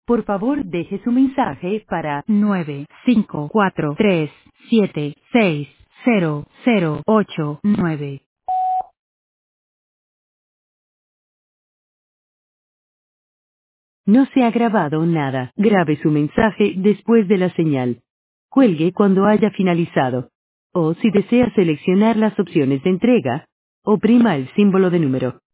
Por favor, deje su mensaje para 95437600089. No se ha grabado nada. Grabe su mensaje después de la señal. Cuelgue cuando haya finalizado. O si desea seleccionar las opciones de entrega, oprima el símbolo de número.